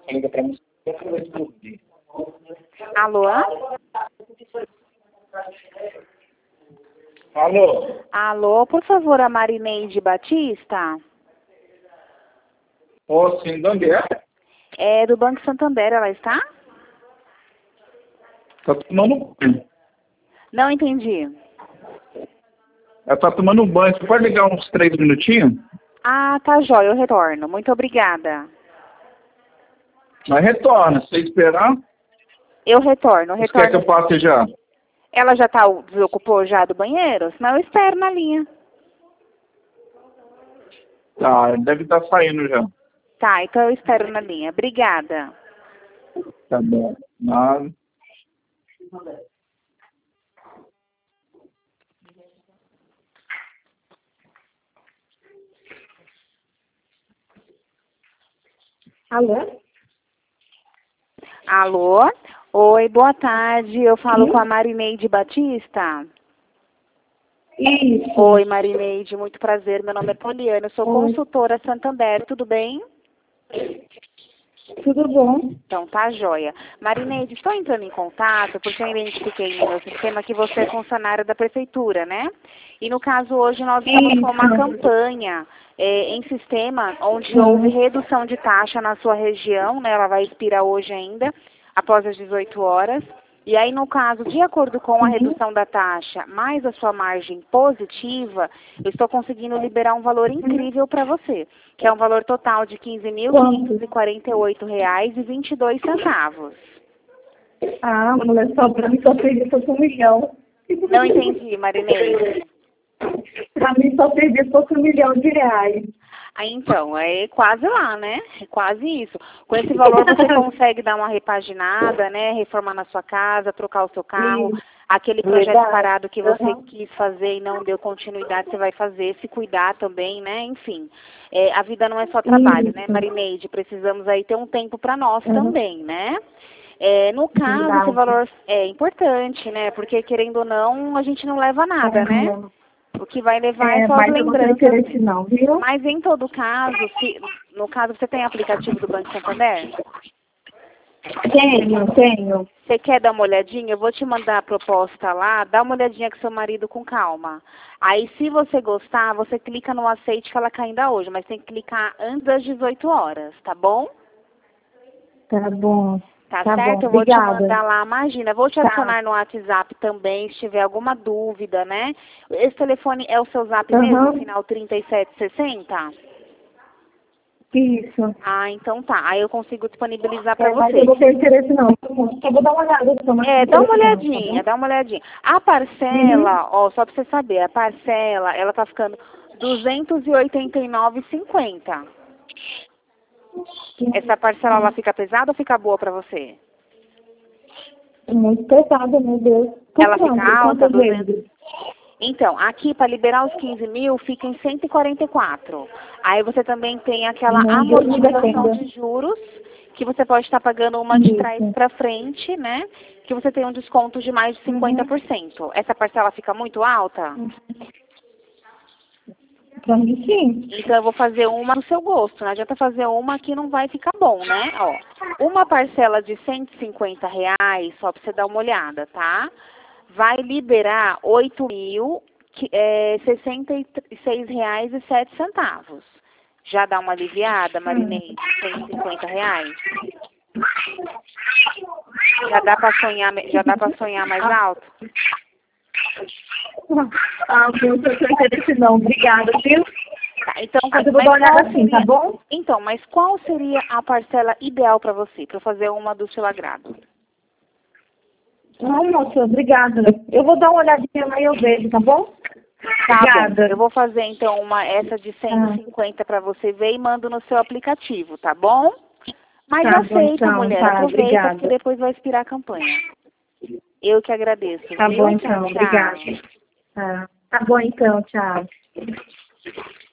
Liga pra mim. Alô? Alô? Alô, por favor, a Marineide Batista? Ô, sim, de onde é? É do Banco Santander, ela está? Tá tomando banho. Não entendi. Ela tá tomando banho. Você pode ligar uns 3 minutinhos? Ah, tá jóia, eu retorno. Muito obrigada. Mas retorna. Se você esperar, Eu retorno, você quer que eu passe já? Ela já desocupou já do banheiro? Senão eu espero na linha. Tá, deve estar saindo já. Tá, então eu espero na linha. Obrigada. Tá bom. Nada. Alô? Alô? Oi, boa tarde. Eu falo Sim? com a Marineide Batista. Isso. Oi, Marineide. Muito prazer. Meu nome é Poliana. Eu sou Oi. consultora Santander. Tudo bem? Tudo bom? Então, tá jóia. Marineide, estou entrando em contato porque eu identifiquei no meu sistema que você é funcionária da prefeitura, né? E no caso hoje nós estamos com uma campanha em sistema onde houve redução de taxa na sua região, né? Ela vai expirar hoje ainda, após as 18 horas. E aí, no caso, de acordo com a redução da taxa mais a sua margem positiva, eu estou conseguindo liberar um valor incrível para você, que é um valor total de R$ 15.548,22. Ah, mulher, só pra mim só serviço fosse 1 milhão. Não entendi, Marineide. Pra mim só serviço fosse R$ 1 milhão. Ah, então, é quase lá, né? É quase isso. Com esse valor você consegue dar uma repaginada, né? Reformar na sua casa, trocar o seu carro. Aquele projeto parado que você quis fazer e não deu continuidade, você vai fazer, se cuidar também, né? Enfim, a vida não é só trabalho, né, Marineide? Precisamos aí ter um tempo para nós também, né? No caso, esse valor é importante, né? Porque, querendo ou não, a gente não leva nada, né? O que vai levar é só as Mas eu não tenho lembranças. interesse não, viu? Mas em todo caso, no caso você tem aplicativo do Banco Santander? Tenho. Você quer dar uma olhadinha? Eu vou te mandar a proposta lá, dá uma olhadinha com seu marido com calma. Aí se você gostar, você clica no aceite que ela cai ainda hoje, mas tem que clicar antes das 18 horas, tá bom? Tá bom. Tá Tá certo? bom, Eu vou te obrigada. mandar lá, imagina, vou te adicionar no WhatsApp também, se tiver alguma dúvida, né? Esse telefone é o seu zap mesmo, final 3760? Isso. Ah, então tá. Aí eu consigo disponibilizar para Mas você. eu não tenho interesse não. Só vou dar uma olhada. Dá uma olhadinha, dá uma olhadinha. A parcela, ó, só pra você saber, a parcela, ela tá ficando R$ 289,50. Essa parcela, ela fica pesada ou fica boa pra você? Muito pesada, meu Deus. Ela fica alta? 200. Então, aqui para liberar os 15 mil fica em 144. Aí você também tem aquela amortização de juros, que você pode estar pagando uma de trás para frente, né? Que você tem um desconto de mais de 50%. Essa parcela fica muito alta? Pra mim, sim. Então eu vou fazer uma no seu gosto. Não adianta fazer uma que não vai ficar bom, né? Ó, uma parcela de R$ 150, só para você dar uma olhada, tá? Vai liberar R$ 8.066,07. Já dá uma aliviada, Marineide? R$ 150? Já dá para sonhar mais alto? Ah, não tenho interesse não. Obrigada, viu? Tá, então, Mas eu vou dar uma olhada assim, tá bom? Então, mas qual seria a parcela ideal para você, para fazer uma do seu agrado? Não, moça, obrigada. Eu vou dar uma olhadinha lá e eu vejo, tá bom? Tá Obrigada. bom. Eu vou fazer, então, essa de 150 para você ver e mando no seu aplicativo, tá bom? Mas Tá bom, aceita, então, mulher. tá, Aproveita, obrigada. porque depois vai expirar a campanha. Eu que agradeço, Tá viu? bom, então, Tchau. obrigada. Tá bom, então, tchau.